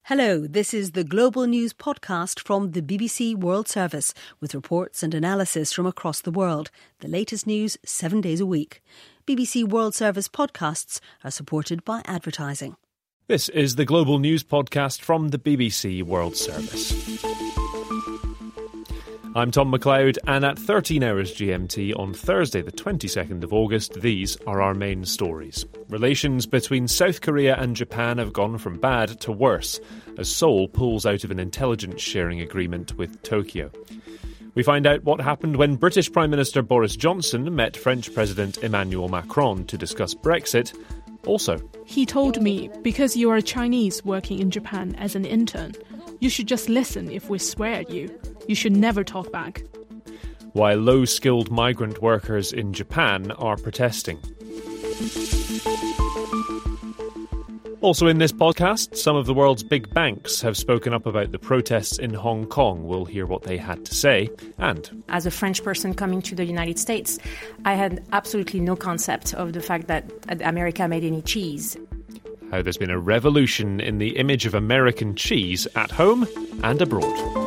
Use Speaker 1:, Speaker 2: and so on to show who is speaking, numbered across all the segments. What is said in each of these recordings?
Speaker 1: Hello, this is the Global News podcast from the BBC World Service with reports and analysis from across the world. The latest news 7 days a week. BBC World Service podcasts are supported by advertising.
Speaker 2: This is the Global News podcast from the BBC World Service. I'm Tom McLeod, and at 13 hours GMT on Thursday the 22nd of August, these are our main stories. Relations between South Korea and Japan have gone from bad to worse as Seoul pulls out of an intelligence sharing agreement with Tokyo. We find out what happened when British Prime Minister Boris Johnson met French President Emmanuel Macron to discuss Brexit. Also,
Speaker 3: he told me, because you are a Chinese working in Japan as an intern, you should just listen if we swear at you. You should never talk back.
Speaker 2: Why low-skilled migrant workers in Japan are protesting. Also in this podcast, some of the world's big banks have spoken up about the protests in Hong Kong. We'll hear what they had to say. And
Speaker 4: as a French person coming to the United States, I had absolutely no concept of the fact that America made any cheese.
Speaker 2: How there's been a revolution in the image of American cheese at home and abroad.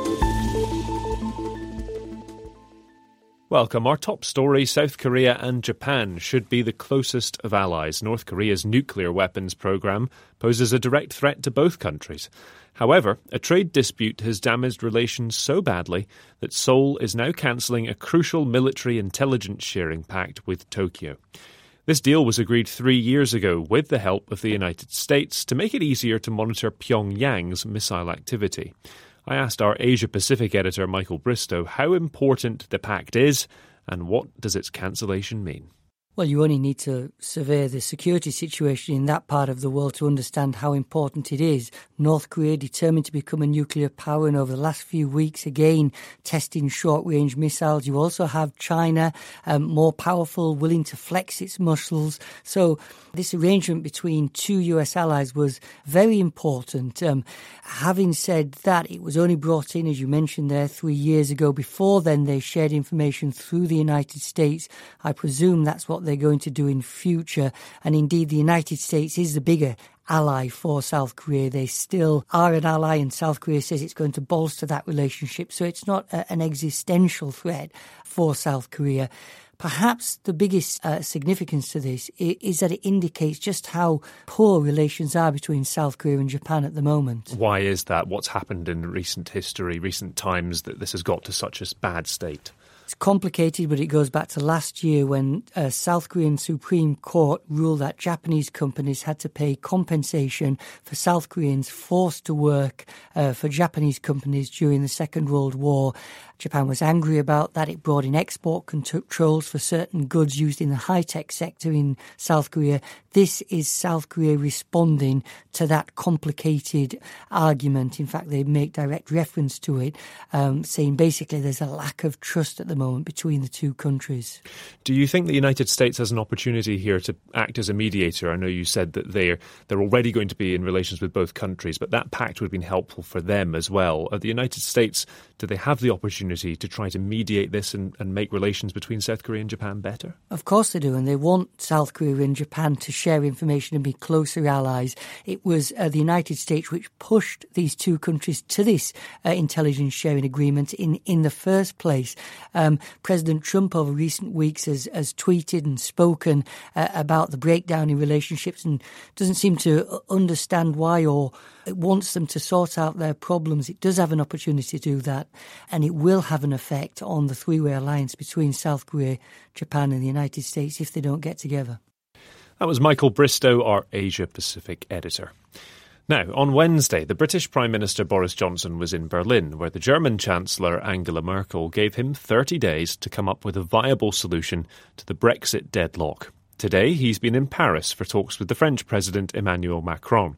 Speaker 2: Welcome. Our top story, South Korea and Japan should be the closest of allies. North Korea's nuclear weapons program poses a direct threat to both countries. However, a trade dispute has damaged relations so badly that Seoul is now cancelling a crucial military intelligence sharing pact with Tokyo. This deal was agreed 3 years ago with the help of the United States to make it easier to monitor Pyongyang's missile activity. I asked our Asia-Pacific editor Michael Bristow how important the pact is and what does its cancellation mean.
Speaker 5: Well, you only need to survey the security situation in that part of the world to understand how important it is. North Korea determined to become a nuclear power, and over the last few weeks, again, testing short-range missiles. You also have China, more powerful, willing to flex its muscles. So this arrangement between two US allies was very important. Having said that, it was only brought in, as you mentioned there, 3 years ago. Before then, they shared information through the United States. I presume that's what they're going to do in future. And indeed, the United States is the bigger ally for South Korea. They still are an ally, and South Korea says it's going to bolster that relationship. So it's not an existential threat for South Korea. Perhaps the biggest significance to this is that it indicates just how poor relations are between South Korea and Japan at the moment.
Speaker 2: Why is that? What's happened in recent history, recent times, that this has got to such a bad state?
Speaker 5: It's complicated, but it goes back to last year when South Korean Supreme Court ruled that Japanese companies had to pay compensation for South Koreans forced to work for Japanese companies during the Second World War. Japan was angry about that. It brought in export controls for certain goods used in the high-tech sector in South Korea. This is South Korea responding to that complicated argument. In fact, they make direct reference to it, saying basically there's a lack of trust at the moment between the two countries.
Speaker 2: Do you think the United States has an opportunity here to act as a mediator? I know you said that they're already going to be in relations with both countries, but that pact would have been helpful for them as well. Are the United States, do they have the opportunity to try to mediate this and make relations between South Korea and Japan better?
Speaker 5: Of course they do, and they want South Korea and Japan to share information and be closer allies. It was the United States which pushed these two countries to this intelligence sharing agreement in the first place. President Trump over recent weeks has tweeted and spoken about the breakdown in relationships and doesn't seem to understand why, or it wants them to sort out their problems. It does have an opportunity to do that, and it will have an effect on the three-way alliance between South Korea, Japan and the United States if they don't get together.
Speaker 2: That was Michael Bristow, our Asia-Pacific editor. Now, on Wednesday, the British Prime Minister Boris Johnson was in Berlin, where the German Chancellor Angela Merkel gave him 30 days to come up with a viable solution to the Brexit deadlock. Today, he's been in Paris for talks with the French President Emmanuel Macron.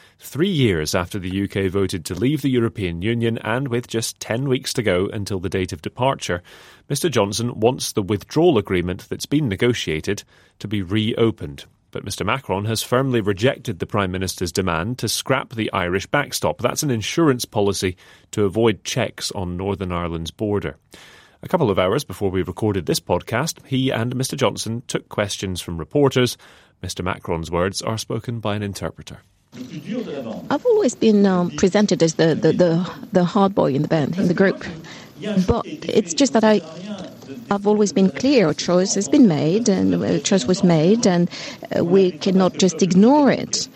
Speaker 2: 3 years after the UK voted to leave the European Union, and with just 10 weeks to go until the date of departure, Mr Johnson wants the withdrawal agreement that's been negotiated to be reopened. But Mr Macron has firmly rejected the Prime Minister's demand to scrap the Irish backstop. That's an insurance policy to avoid checks on Northern Ireland's border. A couple of hours before we recorded this podcast, he and Mr Johnson took questions from reporters. Mr Macron's words are spoken by an interpreter.
Speaker 6: I've always been presented as the hard boy in the band, in the group. But it's just that I've always been clear. A choice has been made, and a choice was made, and we cannot just ignore it.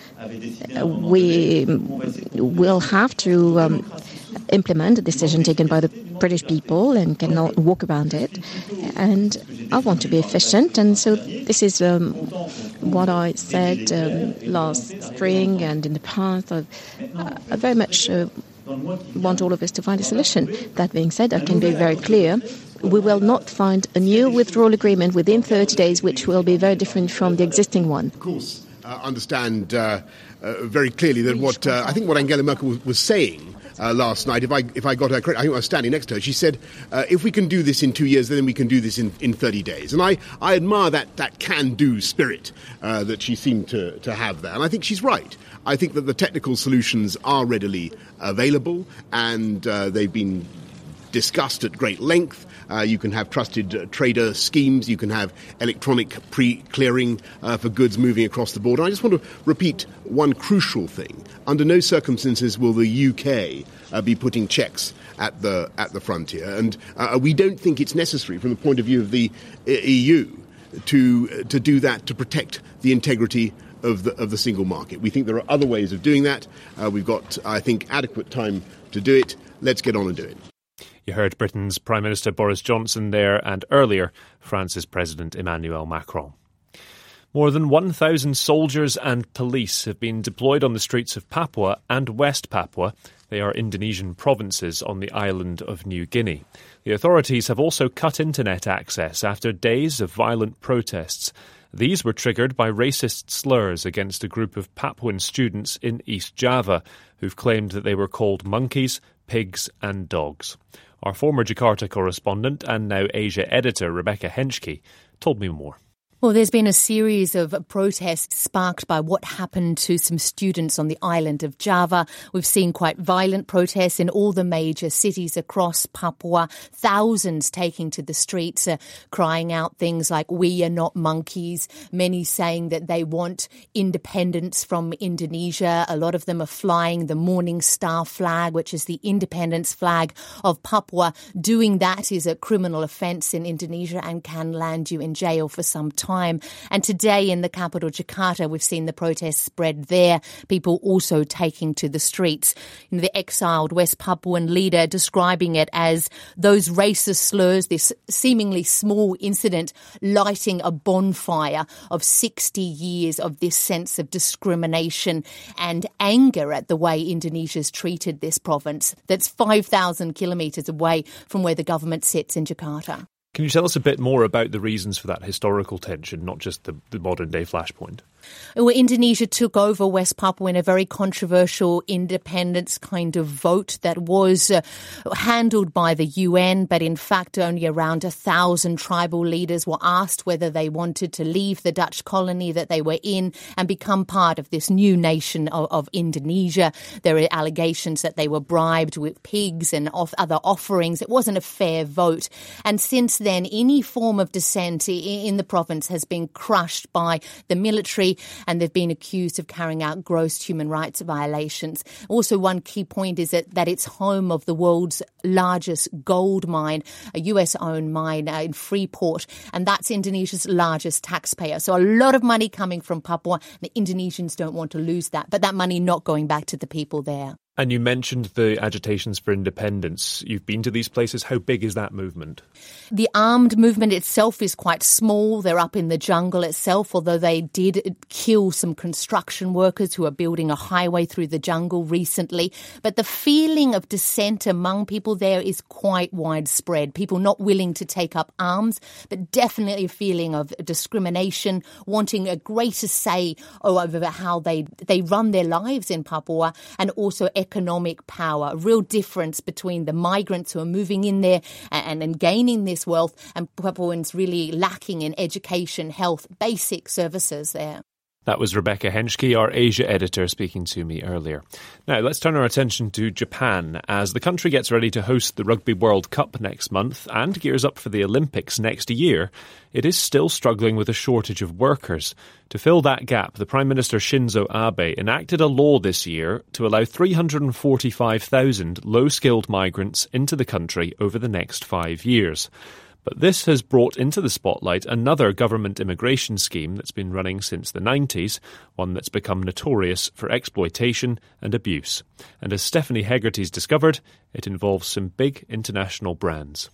Speaker 6: We will have to implement a decision taken by the British people and cannot walk around it. And I want to be efficient, and so this is what I said last spring and in the past. I very much want all of us to find a solution. That being said, I can be very clear. We will not find a new withdrawal agreement within 30 days, which will be very different from the existing one.
Speaker 7: Of course, understand very clearly that what I think what Angela Merkel was saying last night, if I got her correct, I think I was standing next to her, she said, if we can do this in 2 years, then we can do this in 30 days. And I admire that can-do spirit that she seemed to have there. And I think she's right. I think that the technical solutions are readily available, and they've been discussed at great length. You can have trusted trader schemes. You can have electronic pre-clearing for goods moving across the border. I just want to repeat one crucial thing. Under no circumstances will the UK be putting checks at the frontier. And we don't think it's necessary from the point of view of the EU to do that to protect the integrity of the single market. We think there are other ways of doing that. We've got, I think, adequate time to do it. Let's get on and do it.
Speaker 2: You heard Britain's Prime Minister Boris Johnson there, and earlier France's President Emmanuel Macron. More than 1,000 soldiers and police have been deployed on the streets of Papua and West Papua. They are Indonesian provinces on the island of New Guinea. The authorities have also cut internet access after days of violent protests. These were triggered by racist slurs against a group of Papuan students in East Java who've claimed that they were called monkeys, pigs and dogs. Our former Jakarta correspondent and now Asia editor Rebecca Henschke told me more.
Speaker 8: Well, there's been a series of protests sparked by what happened to some students on the island of Java. We've seen quite violent protests in all the major cities across Papua, thousands taking to the streets, crying out things like, "We are not monkeys," many saying that they want independence from Indonesia. A lot of them are flying the Morning Star flag, which is the independence flag of Papua. Doing that is a criminal offence in Indonesia and can land you in jail for some time. And today in the capital, Jakarta, we've seen the protests spread there, people also taking to the streets. The exiled West Papuan leader describing it as those racist slurs, this seemingly small incident lighting a bonfire of 60 years of this sense of discrimination and anger at the way Indonesia's treated this province that's 5,000 kilometres away from where the government sits in Jakarta.
Speaker 2: Can you tell us a bit more about the reasons for that historical tension, not just the modern-day flashpoint?
Speaker 8: Well, Indonesia took over West Papua in a very controversial independence kind of vote that was handled by the UN, but in fact only around 1,000 tribal leaders were asked whether they wanted to leave the Dutch colony that they were in and become part of this new nation of Indonesia. There are allegations that they were bribed with pigs and other offerings. It wasn't a fair vote. And since then, any form of dissent in the province has been crushed by the military, and they've been accused of carrying out gross human rights violations. Also, one key point is that it's home of the world's largest gold mine, a US-owned mine in Freeport, and that's Indonesia's largest taxpayer. So a lot of money coming from Papua. The Indonesians don't want to lose that, but that money not going back to the people there.
Speaker 2: And you mentioned the agitations for independence. You've been to these places. How big is that movement?
Speaker 8: The armed movement itself is quite small. They're up in the jungle itself, although they did kill some construction workers who are building a highway through the jungle recently. But the feeling of dissent among people there is quite widespread. People not willing to take up arms, but definitely a feeling of discrimination, wanting a greater say over how they run their lives in Papua, and also economic power, a real difference between the migrants who are moving in there and gaining this wealth, and Papuans really lacking in education, health, basic services there.
Speaker 2: That was Rebecca Henschke, our Asia editor, speaking to me earlier. Now, let's turn our attention to Japan as the country gets ready to host the Rugby World Cup next month and gears up for the Olympics next year. It is still struggling with a shortage of workers. To fill that gap, the Prime Minister Shinzo Abe enacted a law this year to allow 345,000 low-skilled migrants into the country over the next 5 years. But this has brought into the spotlight another government immigration scheme that's been running since the 90s, one that's become notorious for exploitation and abuse. And as Stephanie Hegarty's discovered, it involves some big international brands.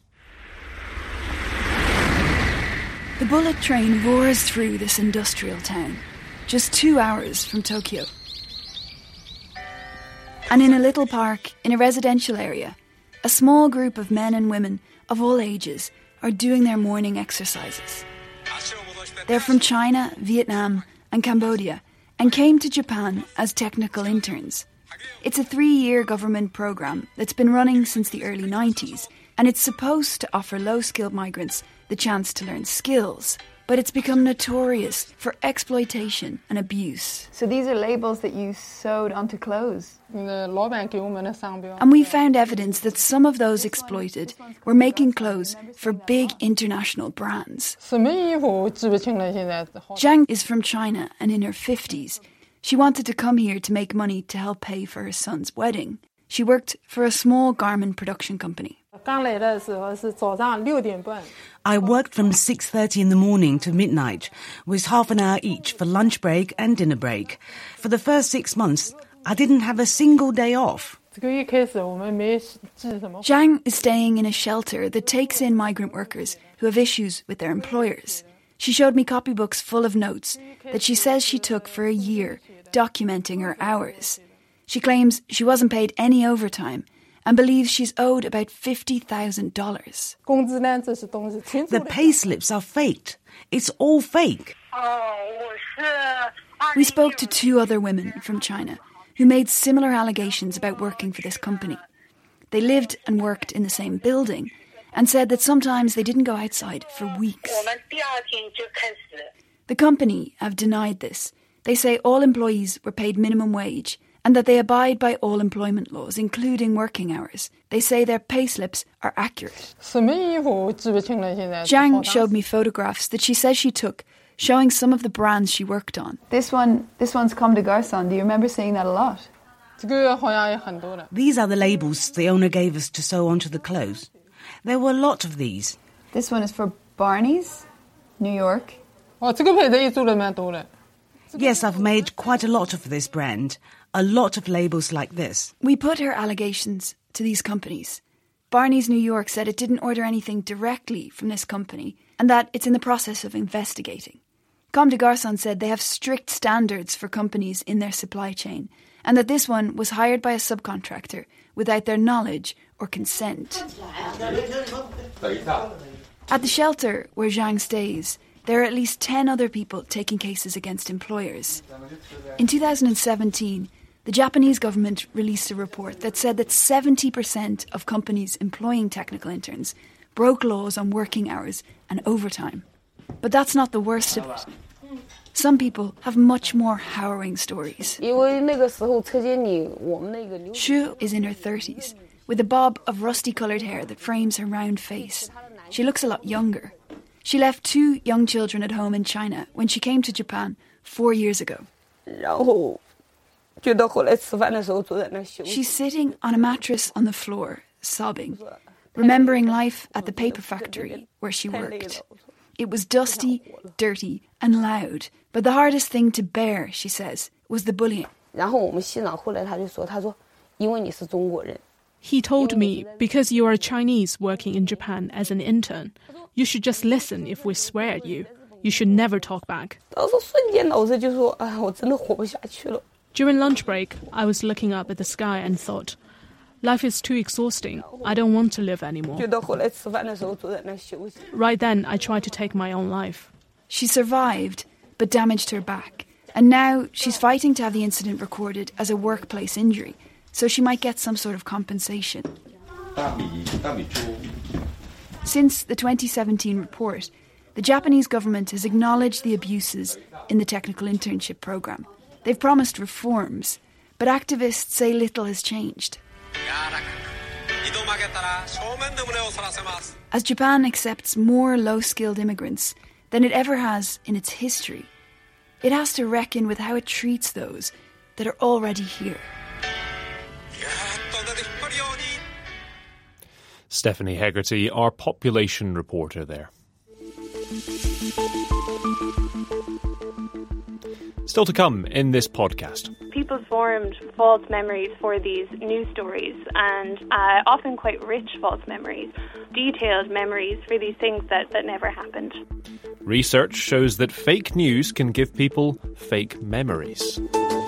Speaker 9: The bullet train roars through this industrial town, just 2 hours from Tokyo. And in a little park, in a residential area, a small group of men and women of all ages are doing their morning exercises. They're from China, Vietnam and Cambodia and came to Japan as technical interns. It's a 3-year government programme that's been running since the early 90s, and it's supposed to offer low-skilled migrants the chance to learn skills. But it's become notorious for exploitation and abuse.
Speaker 10: So these are labels that you sewed onto clothes?
Speaker 9: And we found evidence that some of those exploited were making clothes for big international brands. Zhang is from China and in her 50s. She wanted to come here to make money to help pay for her son's wedding. She worked for a small garment production company.
Speaker 11: I worked from 6:30 in the morning to midnight, with half an hour each for lunch break and dinner break. For the first 6 months, I didn't have a single day off.
Speaker 9: Zhang is staying in a shelter that takes in migrant workers who have issues with their employers. She showed me copybooks full of notes that she says she took for a year, documenting her hours. She claims she wasn't paid any overtime and believes she's owed about $50,000.
Speaker 11: The pay slips are faked. It's all fake.
Speaker 9: We spoke to 2 other women from China who made similar allegations about working for this company. They lived and worked in the same building and said that sometimes they didn't go outside for weeks. The company have denied this. They say all employees were paid minimum wage and that they abide by all employment laws, including working hours. They say their pay slips are accurate. Zhang showed me photographs that she says she took, showing some of the brands she worked on.
Speaker 10: This one's Comme des Garçons. Do you remember seeing that a lot?
Speaker 11: These are the labels the owner gave us to sew onto the clothes. There were a lot of these.
Speaker 10: This one is for Barney's, New York.
Speaker 11: Yes, I've made quite a lot of this brand. A lot of labels like this.
Speaker 9: We put her allegations to these companies. Barney's New York said it didn't order anything directly from this company and that it's in the process of investigating. Comme des Garçons said they have strict standards for companies in their supply chain and that this one was hired by a subcontractor without their knowledge or consent. At the shelter where Zhang stays, there are at least 10 other people taking cases against employers. In 2017, the Japanese government released a report that said that 70% of companies employing technical interns broke laws on working hours and overtime. But that's not the worst of it. Some people have much more harrowing stories. Shu is in her 30s, with a bob of rusty-coloured hair that frames her round face. She looks a lot younger. She left 2 young children at home in China when she came to Japan 4 years ago. She's sitting on a mattress on the floor, sobbing, remembering life at the paper factory where she worked. It was dusty, dirty and loud, but the hardest thing to bear, she says, was the bullying.
Speaker 3: He told me, because you are Chinese working in Japan as an intern, you should just listen if we swear at you. You should never talk back. During lunch break, I was looking up at the sky and thought, life is too exhausting. I don't want to live anymore. Right then, I tried to take my own life.
Speaker 9: She survived, but damaged her back. And now she's fighting to have the incident recorded as a workplace injury, so she might get some sort of compensation. Since the 2017 report, the Japanese government has acknowledged the abuses in the technical internship programme. They've promised reforms, but activists say little has changed. As Japan accepts more low-skilled immigrants than it ever has in its history, it has to reckon with how it treats those that are already here.
Speaker 2: Stephanie Hegarty, our population reporter there. Still to come in this podcast.
Speaker 12: People formed false memories for these news stories, and often quite rich false memories, detailed memories for these things that never happened.
Speaker 2: Research shows that fake news can give people fake memories.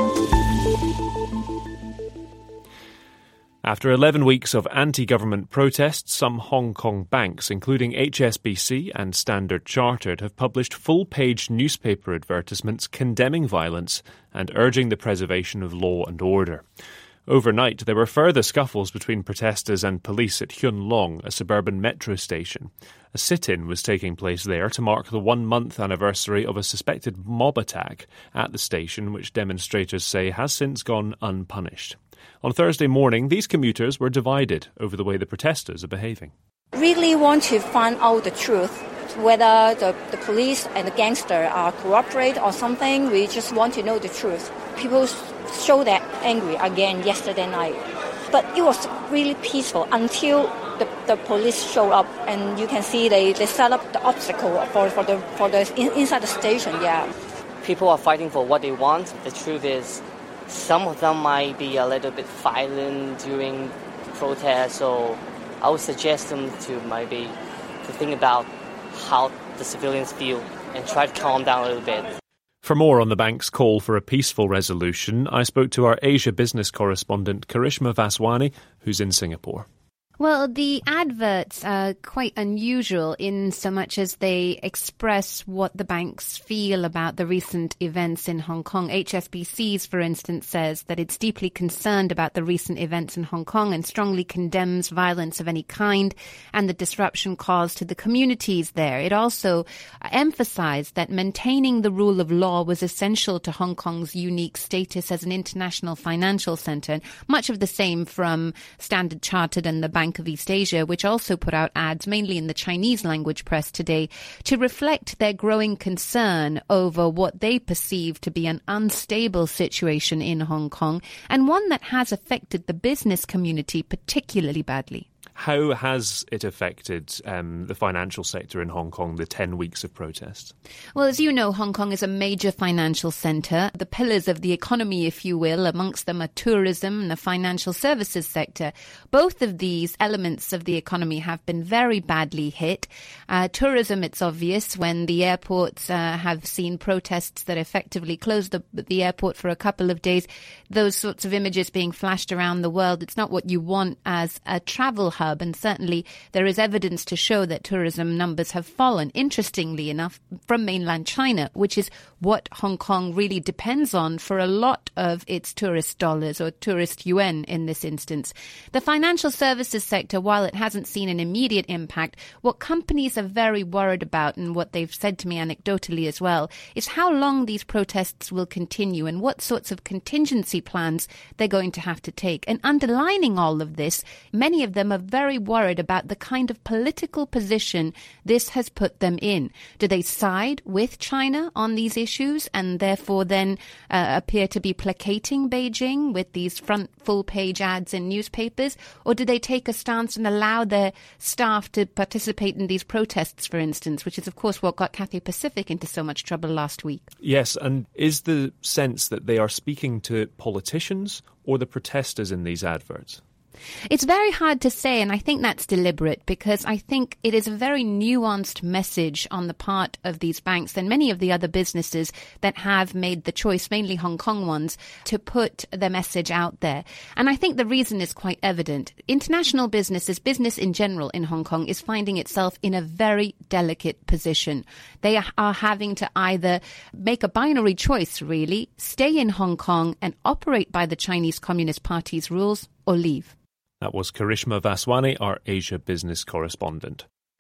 Speaker 2: After 11 weeks of anti-government protests, some Hong Kong banks, including HSBC and Standard Chartered, have published full-page newspaper advertisements condemning violence and urging the preservation of law and order. Overnight, there were further scuffles between protesters and police at Hyun Long, a suburban metro station. A sit-in was taking place there to mark the 1-month anniversary of a suspected mob attack at the station, which demonstrators say has since gone unpunished. On Thursday morning, these commuters were divided over the way the protesters are behaving.
Speaker 13: Really want to find out the truth, whether the police and the gangster are cooperate or something. We just want to know the truth. People show that angry again yesterday night. But it was really peaceful until the police show up, and you can see they set up the obstacle for the inside the station. Yeah,
Speaker 14: people are fighting for what they want. The truth is, some of them might be a little bit violent during protests, so I would suggest them to think about how the civilians feel and try to calm down a little bit.
Speaker 2: For more on the bank's call for a peaceful resolution, I spoke to our Asia business correspondent Karishma Vaswani, who's in Singapore.
Speaker 15: Well, the adverts are quite unusual in so much as they express what the banks feel about the recent events in Hong Kong. HSBC's, for instance, says that it's deeply concerned about the recent events in Hong Kong and strongly condemns violence of any kind and the disruption caused to the communities there. It also emphasized that maintaining the rule of law was essential to Hong Kong's unique status as an international financial center. And much of the same from Standard Chartered and the Bank of East Asia, which also put out ads, mainly in the Chinese language press today, to reflect their growing concern over what they perceive to be an unstable situation in Hong Kong, and one that has affected the business community particularly badly.
Speaker 2: How has it affected the financial sector in Hong Kong, the 10 weeks of protests?
Speaker 15: Well, as you know, Hong Kong is a major financial centre. The pillars of the economy, if you will, amongst them are tourism and the financial services sector. Both of these elements of the economy have been very badly hit. Tourism, it's obvious, when the airports have seen protests that effectively closed the airport for a couple of days. Those sorts of images being flashed around the world, it's not what you want as a travel hub. And certainly there is evidence to show that tourism numbers have fallen, interestingly enough, from mainland China, which is what Hong Kong really depends on for a lot of its tourist dollars, or tourist yuan in this instance. The financial services sector, while it hasn't seen an immediate impact, what companies are very worried about, and what they've said to me anecdotally as well, is how long these protests will continue and what sorts of contingency plans they're going to have to take. And underlining all of this, many of them are very worried about the kind of political position this has put them in. Do they side with China on these issues and therefore then appear to be placating Beijing with these front full-page ads in newspapers? Or do they take a stance and allow their staff to participate in these protests, for instance, which is, of course, what got Cathay Pacific into so much trouble last week?
Speaker 2: Yes, and is the sense that they are speaking to politicians or the protesters in these adverts?
Speaker 15: It's very hard to say, and I think that's deliberate, because I think it is a very nuanced message on the part of these banks and many of the other businesses that have made the choice, mainly Hong Kong ones, to put the message out there. And I think the reason is quite evident. International businesses, business in general in Hong Kong, is finding itself in a very delicate position. They are having to either make a binary choice, really, stay in Hong Kong and operate by the Chinese Communist Party's rules, or leave.
Speaker 2: That was Karishma Vaswani, our Asia business correspondent.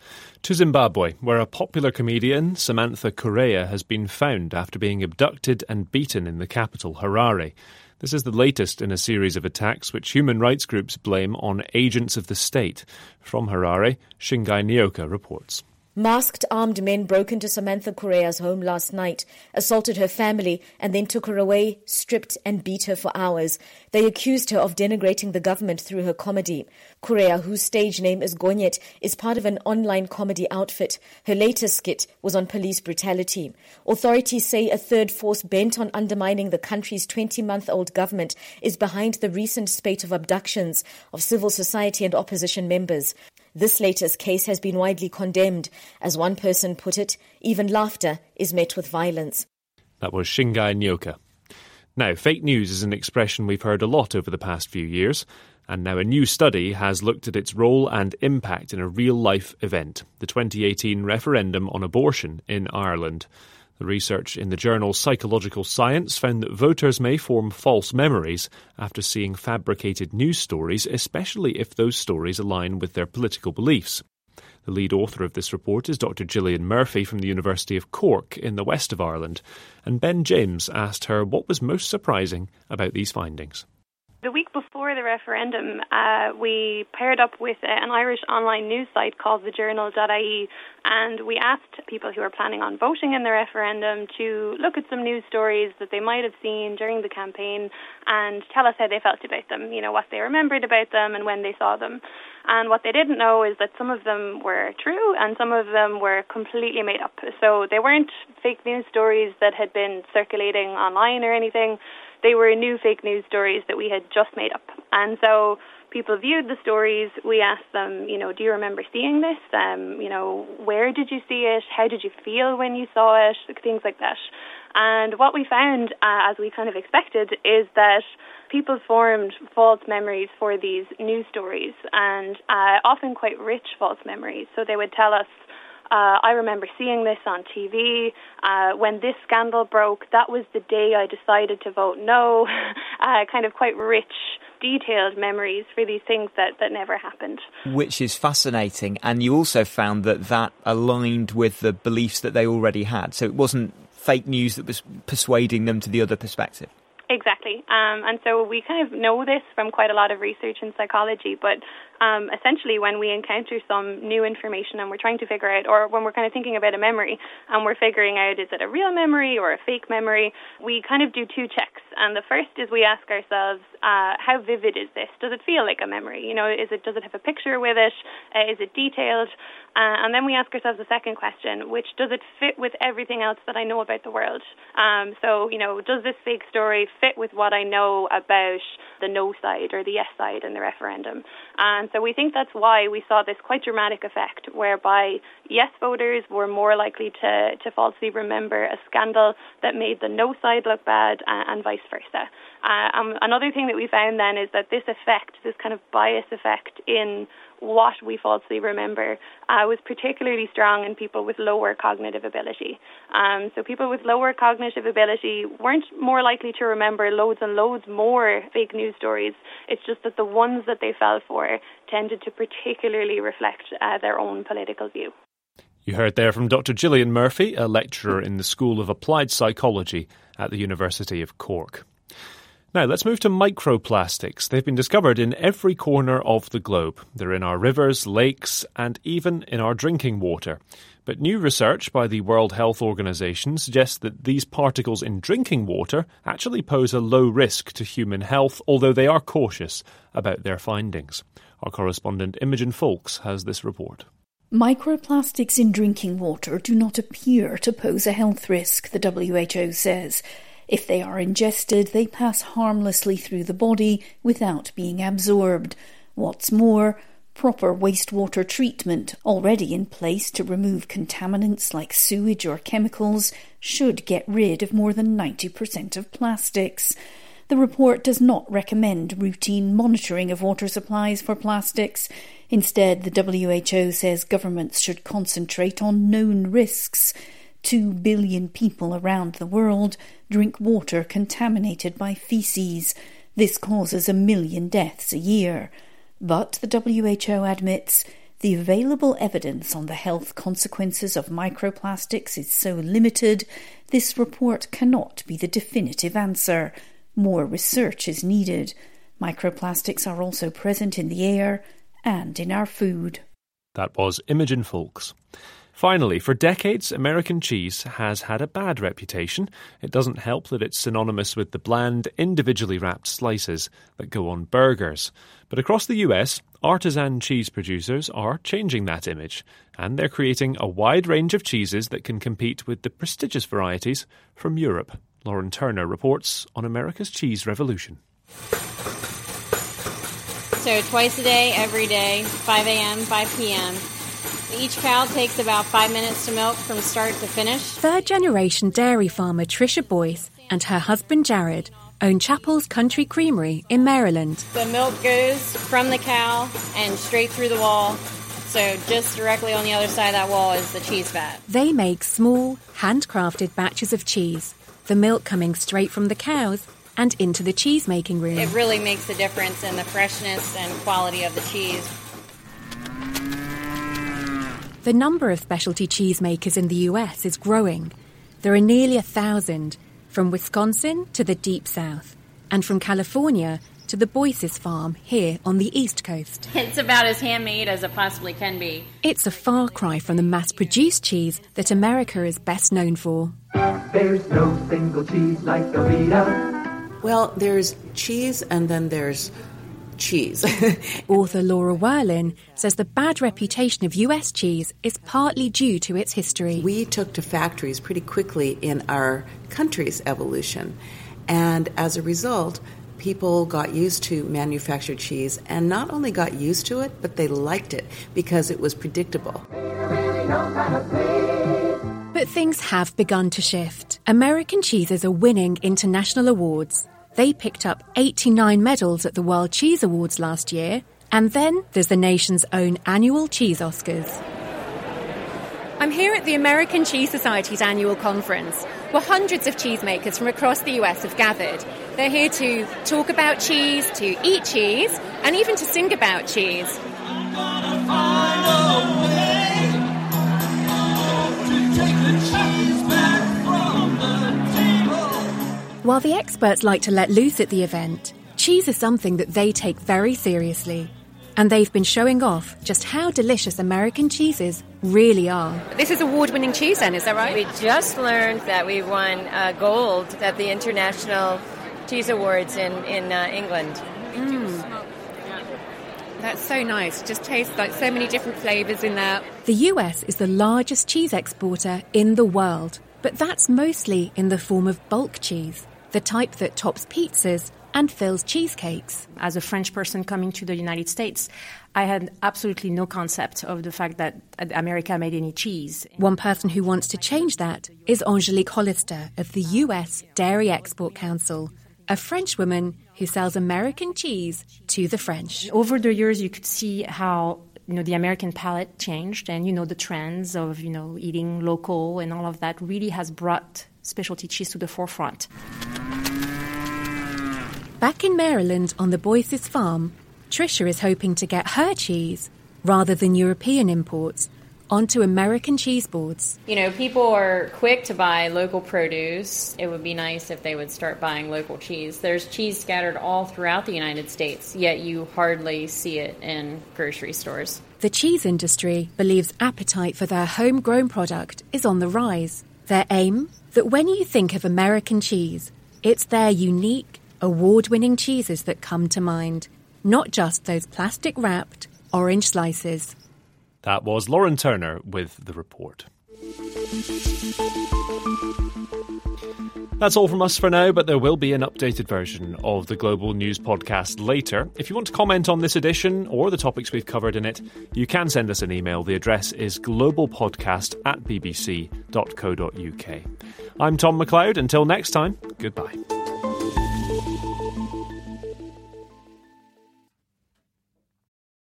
Speaker 2: To Zimbabwe, where a popular comedian, Samantha Correa, has been found after being abducted and beaten in the capital, Harare. This is the latest in a series of attacks which human rights groups blame on agents of the state. From Harare, Shingai Nyoka reports.
Speaker 16: Masked armed men broke into Samantha Correa's home last night, assaulted her family, and then took her away, stripped and beat her for hours. They accused her of denigrating the government through her comedy. Correa, whose stage name is Gonyet, is part of an online comedy outfit. Her latest skit was on police brutality. Authorities say a third force bent on undermining the country's 20-month-old government is behind the recent spate of abductions of civil society and opposition members. This latest case has been widely condemned. As one person put it, even laughter is met with violence.
Speaker 2: That was Shingai Nyoka. Now, fake news is an expression we've heard a lot over the past few years, and now a new study has looked at its role and impact in a real-life event, the 2018 referendum on abortion in Ireland. The research in the journal Psychological Science found that voters may form false memories after seeing fabricated news stories, especially if those stories align with their political beliefs. The lead author of this report is Dr. Gillian Murphy from the University of Cork in the west of Ireland, and Ben James asked her what was most surprising about these findings.
Speaker 12: The week before the referendum, we paired up with an Irish online news site called thejournal.ie, and we asked people who are planning on voting in the referendum to look at some news stories that they might have seen during the campaign and tell us how they felt about them, what they remembered about them and when they saw them. And what they didn't know is that some of them were true and some of them were completely made up. So they weren't fake news stories that had been circulating online or anything. They were new fake news stories that we had just made up. And so people viewed the stories. We asked them, do you remember seeing this? Where did you see it? How did you feel when you saw it? Things like that. And what we found, as we kind of expected, is that people formed false memories for these news stories, and often quite rich false memories. So they would tell us, I remember seeing this on TV. When this scandal broke, that was the day I decided to vote no. Kind of quite rich, detailed memories for these things that never happened.
Speaker 17: Which is fascinating. And you also found that aligned with the beliefs that they already had. So it wasn't fake news that was persuading them to the other perspective.
Speaker 12: Exactly. And so we kind of know this from quite a lot of research in psychology, but essentially when we encounter some new information and we're trying to figure out, or when we're kind of thinking about a memory and we're figuring out is it a real memory or a fake memory, we kind of do two checks. And the first is we ask ourselves, how vivid is this? Does it feel like a memory? Does it have a picture with it? Is it detailed? And then we ask ourselves the second question, which does it fit with everything else that I know about the world? So, does this fake story fit with what I know about the no side or the yes side in the referendum? And so we think that's why we saw this quite dramatic effect, whereby yes voters were more likely to falsely remember a scandal that made the no side look bad, and vice versa. Another thing that we found then is that this effect, this kind of bias effect in what we falsely remember, was particularly strong in people with lower cognitive ability. So people with lower cognitive ability weren't more likely to remember loads and loads more fake news stories. It's just that the ones that they fell for tended to particularly reflect their own political view.
Speaker 2: You heard there from Dr. Gillian Murphy, a lecturer in the School of Applied Psychology at the University of Cork. Now, let's move to microplastics. They've been discovered in every corner of the globe. They're in our rivers, lakes, and even in our drinking water. But new research by the World Health Organization suggests that these particles in drinking water actually pose a low risk to human health, although they are cautious about their findings. Our correspondent Imogen Folks has this report.
Speaker 18: Microplastics in drinking water do not appear to pose a health risk, the WHO says. If they are ingested, they pass harmlessly through the body without being absorbed. What's more, proper wastewater treatment, already in place to remove contaminants like sewage or chemicals, should get rid of more than 90% of plastics. The report does not recommend routine monitoring of water supplies for plastics. Instead, the WHO says governments should concentrate on known risks. 2 billion people around the world drink water contaminated by feces. This causes 1 million deaths a year. But the WHO admits the available evidence on the health consequences of microplastics is so limited, this report cannot be the definitive answer. More research is needed. Microplastics are also present in the air and in our food.
Speaker 2: That was Imogen Folks. Finally, for decades, American cheese has had a bad reputation. It doesn't help that it's synonymous with the bland, individually wrapped slices that go on burgers. But across the US, artisan cheese producers are changing that image, and they're creating a wide range of cheeses that can compete with the prestigious varieties from Europe. Lauren Turner reports on America's cheese revolution.
Speaker 19: So twice a day, every day, 5 a.m., 5 p.m., each cow takes about 5 minutes to milk from start to finish.
Speaker 1: Third-generation dairy farmer Tricia Boyce and her husband Jared own Chapel's Country Creamery in Maryland.
Speaker 19: The milk goes from the cow and straight through the wall. So just directly on the other side of that wall is the cheese vat.
Speaker 1: They make small, handcrafted batches of cheese, the milk coming straight from the cows and into the cheese-making room.
Speaker 19: It really makes a difference in the freshness and quality of the cheese.
Speaker 1: The number of specialty cheesemakers in the US is growing. There are nearly 1,000, from Wisconsin to the Deep South, and from California to the Boyce's farm here on the East Coast.
Speaker 19: It's about as handmade as it possibly can be.
Speaker 1: It's a far cry from the mass-produced cheese that America is best known for.
Speaker 20: There's no single cheese like Velveeta.
Speaker 21: Well, there's cheese and then there's cheese.
Speaker 1: Author Laura Werlin says the bad reputation of US cheese is partly due to its history.
Speaker 21: We took to factories pretty quickly in our country's evolution, and as a result, people got used to manufactured cheese, and not only got used to it, but they liked it because it was predictable.
Speaker 1: But things have begun to shift. American cheeses are winning international awards. They picked up 89 medals at the World Cheese Awards last year. And then there's the nation's own annual Cheese Oscars. I'm here at the American Cheese Society's annual conference, where hundreds of cheesemakers from across the US have gathered. They're here to talk about cheese, to eat cheese, and even to sing about cheese. I'm gonna find a way to take the cheese back from the table. While the experts like to let loose at the event, cheese is something that they take very seriously. And they've been showing off just how delicious American cheeses really are. This is award-winning cheese then, is that right?
Speaker 19: We just learned that we won gold at the International Cheese Awards in England.
Speaker 1: That's so nice. Just tastes like so many different flavours in there. The US is the largest cheese exporter in the world, but that's mostly in the form of bulk cheese, the type that tops pizzas and fills cheesecakes.
Speaker 4: As a French person coming to the United States, I had absolutely no concept of the fact that America made any cheese.
Speaker 1: One person who wants to change that is Angelique Hollister of the US Dairy Export Council, a French woman who sells American cheese to the French.
Speaker 4: Over the years, you could see how the American palate changed, and the trends of eating local and all of that really has brought specialty cheese to the forefront.
Speaker 1: Back in Maryland on the Boyce's farm, Tricia is hoping to get her cheese, rather than European imports, onto American cheese boards.
Speaker 19: People are quick to buy local produce. It would be nice if they would start buying local cheese. There's cheese scattered all throughout the United States, yet you hardly see it in grocery stores.
Speaker 1: The cheese industry believes appetite for their homegrown product is on the rise. Their aim? That when you think of American cheese, it's their unique, award-winning cheeses that come to mind, not just those plastic-wrapped orange slices.
Speaker 2: That was Lauren Turner with the report. That's all from us for now, but there will be an updated version of the Global News podcast later. If you want to comment on this edition or the topics we've covered in it, you can send us an email. The address is globalpodcast@bbc.co.uk. I'm Tom McLeod. Until next time, goodbye.